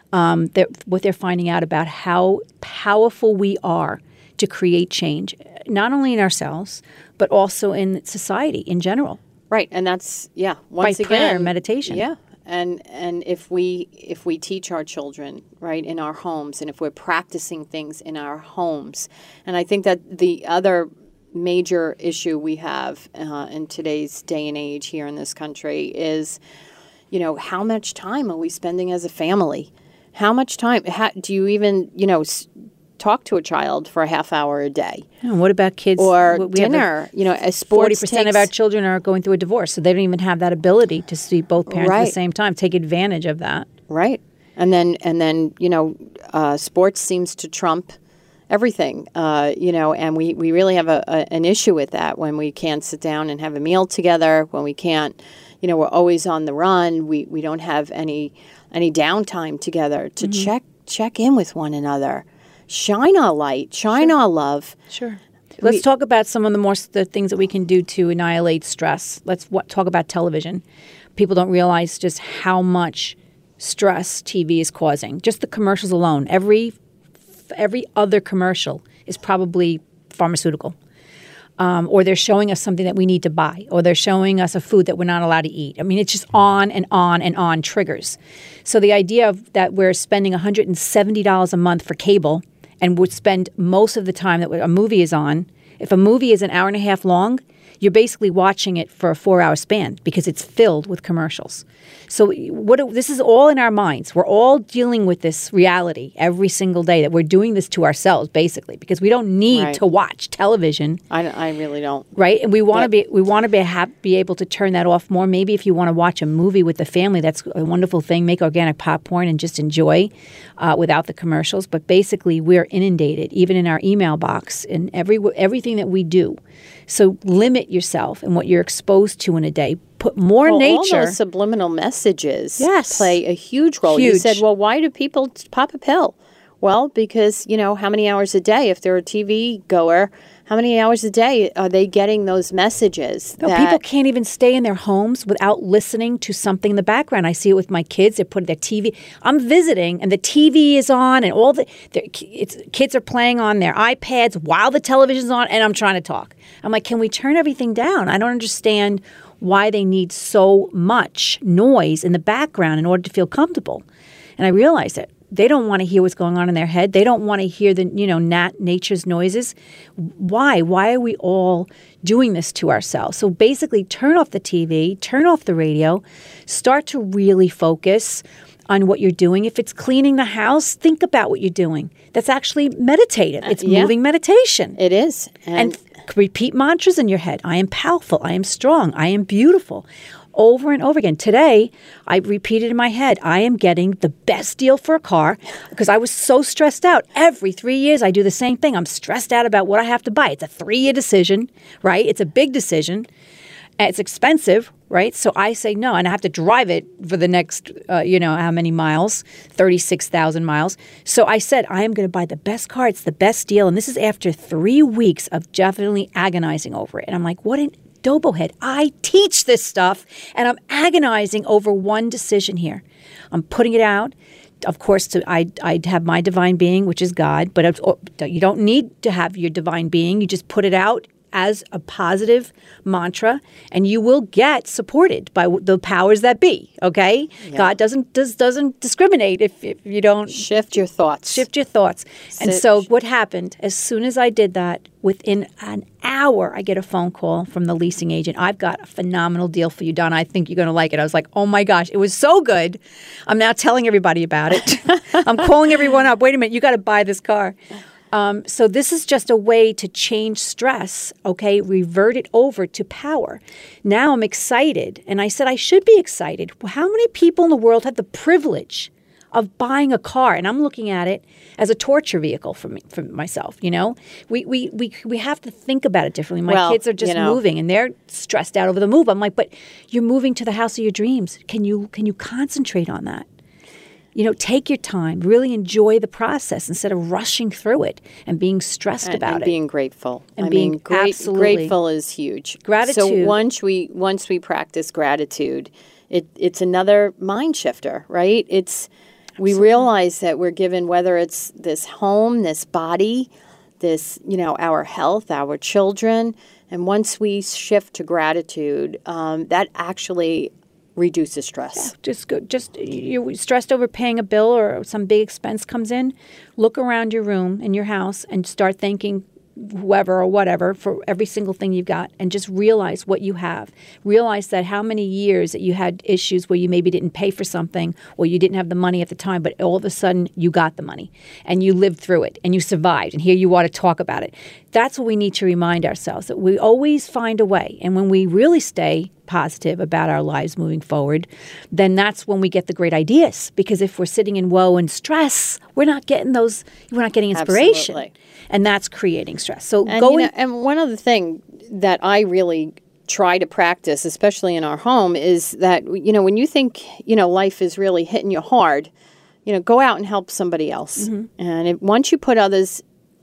um, they're, what they're finding out about how powerful we are to create change, not only in ourselves, but also in society in general. Right, and that's yeah. Once By again, prayer and meditation. Yeah, and and if we if we teach our children right in our homes, and if we're practicing things in our homes, and I think that the other major issue we have uh, in today's day and age here in this country is, you know, how much time are we spending as a family? How much time how, do you even you know? S- talk to a child for a half hour a day. And what about kids? Or we dinner. Have a, you know, as sports forty percent of our children are going through a divorce, so they don't even have that ability to see both parents right. at the same time. Take advantage of that. Right. And then, and then you know, uh, sports seems to trump everything, uh, you know, and we, we really have a, a, an issue with that when we can't sit down and have a meal together, when we can't, you know, we're always on the run. We, we don't have any any downtime together to mm-hmm. check check in with one another. Shine our light, shine sure. our love. Sure. Let's we, talk about some of the more the things that we can do to annihilate stress. Let's what, talk about television. People don't realize just how much stress T V is causing. Just the commercials alone. Every every other commercial is probably pharmaceutical. Um, or they're showing us something that we need to buy, or they're showing us a food that we're not allowed to eat. I mean, it's just on and on and on triggers. So the idea of that we're spending one hundred seventy dollars a month for cable and would spend most of the time that a movie is on. If a movie is an hour and a half long, you're basically watching it for a four-hour span because it's filled with commercials. So what this is all in our minds. We're all dealing with this reality every single day that we're doing this to ourselves, basically, because we don't need right. to watch television. I, I really don't. Right, and we want to be we want to be ha- be able to turn that off more. Maybe if you want to watch a movie with the family, that's a wonderful thing. Make organic popcorn and just enjoy uh, without the commercials. But basically, we're inundated, even in our email box, and every everything that we do. So limit yourself and what you're exposed to in a day. Put more well, nature. All those subliminal messages yes. play a huge role. Huge. You said, well, why do people pop a pill? Well, because, you know, how many hours a day, if they're a T V goer, how many hours a day are they getting those messages? No, that people can't even stay in their homes without listening to something in the background. I see it with my kids. They put their T V. I'm visiting, and the T V is on, and all the it's, kids are playing on their iPads while the television's on, and I'm trying to talk. I'm like, can we turn everything down? I don't understand why they need so much noise in the background in order to feel comfortable. And I realized it. They don't want to hear what's going on in their head. They don't want to hear the, you know, nat nature's noises. Why? Why are we all doing this to ourselves? So basically, turn off the T V, turn off the radio, start to really focus on what you're doing. If it's cleaning the house, think about what you're doing. That's actually meditative. It's uh, yeah. moving meditation. It is. And, and repeat mantras in your head. I am powerful. I am strong. I am beautiful. Over and over again. Today, I repeated in my head, I am getting the best deal for a car because I was so stressed out. Every three years, I do the same thing. I'm stressed out about what I have to buy. It's a three-year decision, right? It's a big decision. It's expensive, right? So I say no, and I have to drive it for the next, uh, you know, how many miles? thirty-six thousand miles. So I said, I am going to buy the best car. It's the best deal. And this is after three weeks of definitely agonizing over it. And I'm like, what an Dobo head. I teach this stuff, and I'm agonizing over one decision here. I'm putting it out. Of course, to, I, I have my divine being, which is God, but you don't need to have your divine being. You just put it out as a positive mantra, and you will get supported by the powers that be, okay? Yeah. God doesn't does, doesn't discriminate if, if you don't... Shift your thoughts. Shift your thoughts. Sit. And so what happened, as soon as I did that, within an hour, I get a phone call from the leasing agent. I've got a phenomenal deal for you, Donna. I think you're going to like it. I was like, oh my gosh, it was so good. I'm now telling everybody about it. I'm calling everyone up. Wait a minute, you got to buy this car. Um, so this is just a way to change stress, okay, revert it over to power. Now I'm excited, and I said I should be excited. How many people in the world have the privilege of buying a car? And I'm looking at it as a torture vehicle for me, for myself, you know? We we we we have to think about it differently. My well, kids are just you know, moving, and they're stressed out over the move. I'm like, but you're moving to the house of your dreams. Can you can you concentrate on that? You know, take your time, really enjoy the process instead of rushing through it and being stressed and, about and it. being grateful. And I being mean, great, absolutely grateful is huge. Gratitude. So once we once we practice gratitude, it it's another mind shifter, right? It's We realize that we're given, whether it's this home, this body, this, you know, our health, our children, and once we shift to gratitude, um, that actually reduces stress. Yeah, just go, just you're stressed over paying a bill or some big expense comes in. Look around your room in your house and start thanking whoever or whatever for every single thing you've got, and just realize what you have. Realize that how many years that you had issues where you maybe didn't pay for something or you didn't have the money at the time, but all of a sudden you got the money and you lived through it and you survived, and here you are to talk about it. That's what we need to remind ourselves, that we always find a way. And when we really stay positive about our lives moving forward, then that's when we get the great ideas. Because if we're sitting in woe and stress, we're not getting those, we're not getting inspiration. Absolutely. And that's creating stress. So and, go you know, in, and one other thing that I really try to practice, especially in our home, is that, you know, when you think, you know, life is really hitting you hard, you know, go out and help somebody else. Mm-hmm. And if, once you put others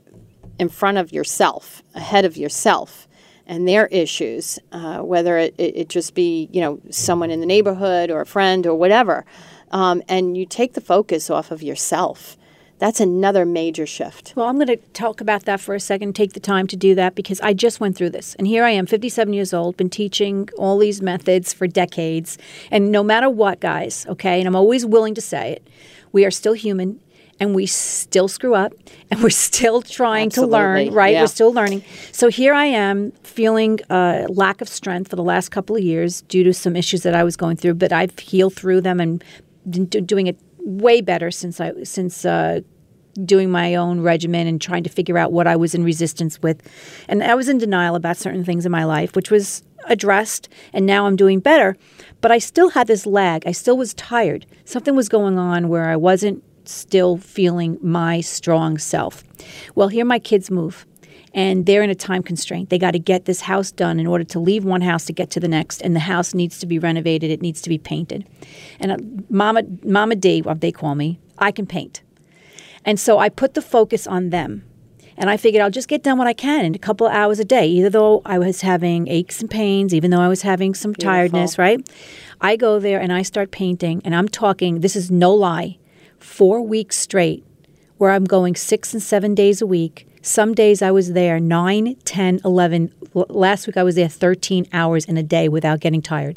in front of yourself, ahead of yourself, and their issues, uh, whether it, it, it just be, you know, someone in the neighborhood or a friend or whatever, um, and you take the focus off of yourself, that's another major shift. Well, I'm going to talk about that for a second, take the time to do that, because I just went through this. And here I am, fifty-seven years old, been teaching all these methods for decades. And no matter what, guys, okay, and I'm always willing to say it, we are still human. And we still screw up, and we're still trying Absolutely. to learn, right? Yeah. We're still learning. So here I am feeling a lack of strength for the last couple of years due to some issues that I was going through, but I've healed through them and been do- doing it way better since I since uh, doing my own regimen and trying to figure out what I was in resistance with. And I was in denial about certain things in my life, which was addressed, and now I'm doing better. But I still had this lag. I still was tired. Something was going on where I wasn't still feeling my strong self. Well, here my kids move, and they're in a time constraint. They got to get this house done in order to leave one house to get to the next, and the house needs to be renovated. It needs to be painted. And uh, Mama, Mama D, what they call me, I can paint. And so I put the focus on them. And I figured I'll just get done what I can in a couple of hours a day, even though I was having aches and pains, even though I was having some Beautiful. tiredness, right? I go there and I start painting, and I'm talking, this is no lie, four weeks straight, where I'm going six and seven days a week. Some days I was there nine, ten, eleven. Last week I was there thirteen hours in a day without getting tired.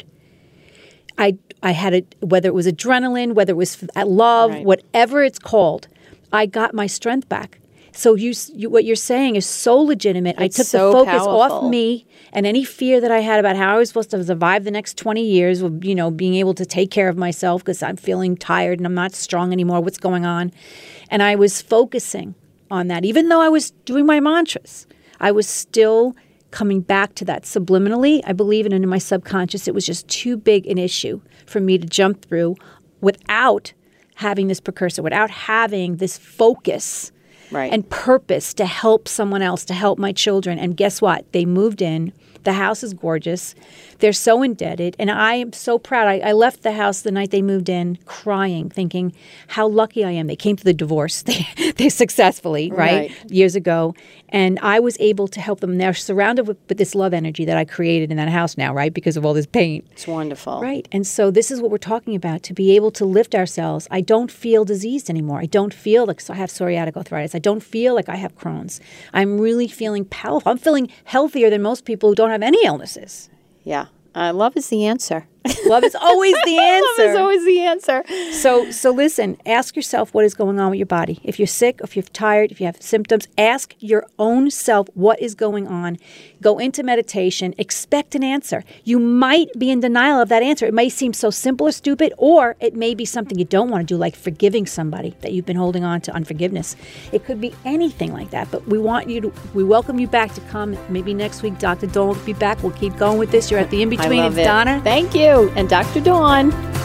I I had it, whether it was adrenaline, whether it was love, Right. whatever it's called, I got my strength back. So you, you, what you're saying is so legitimate. It's I took so the focus powerful. off me and any fear that I had about how I was supposed to survive the next twenty years of, you know, being able to take care of myself because I'm feeling tired and I'm not strong anymore. What's going on? And I was focusing on that. Even though I was doing my mantras, I was still coming back to that subliminally. I believe in it in my subconscious. It was just too big an issue for me to jump through without having this precursor, without having this focus. Right. And purpose to help someone else, to help my children. And guess what? They moved in. The house is gorgeous. They're so indebted. And I am so proud. I, I left the house the night they moved in crying, thinking how lucky I am. They came through the divorce. They, they successfully, right? Right. Years ago. And I was able to help them. They're surrounded with, with this love energy that I created in that house now, right? Because of all this paint. It's wonderful. Right. And so this is what we're talking about, to be able to lift ourselves. I don't feel diseased anymore. I don't feel like I have psoriatic arthritis. I don't feel like I have Crohn's. I'm really feeling powerful. I'm feeling healthier than most people who don't have any illnesses. Yeah. Uh, love is the answer. Love is always the answer. Love is always the answer. So, so listen, ask yourself what is going on with your body. If you're sick, if you're tired, if you have symptoms, ask your own self what is going on. Go into meditation. Expect an answer. You might be in denial of that answer. It may seem so simple or stupid, or it may be something you don't want to do, like forgiving somebody that you've been holding on to, unforgiveness. It could be anything like that. But we want you to, we welcome you back to come. Maybe next week, Doctor Dawn will be back. We'll keep going with this. You're at the In-Between. I love It's it. Donna. Thank you. And Doctor Dawn.